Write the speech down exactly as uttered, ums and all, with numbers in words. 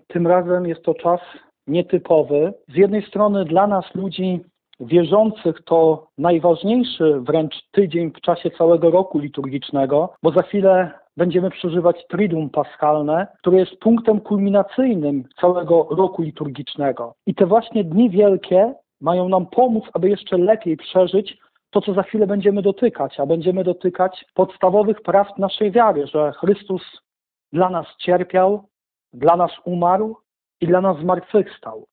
Tym razem jest to czas nietypowy. Z jednej strony dla nas, ludzi wierzących, to najważniejszy wręcz tydzień w czasie całego roku liturgicznego, bo za chwilę będziemy przeżywać Triduum Paschalne, które jest punktem kulminacyjnym całego roku liturgicznego. I te właśnie dni wielkie mają nam pomóc, aby jeszcze lepiej przeżyć to, co za chwilę będziemy dotykać, a będziemy dotykać podstawowych praw naszej wiary, że Chrystus dla nas cierpiał, dla nas umarł i dla nas zmartwychwstał.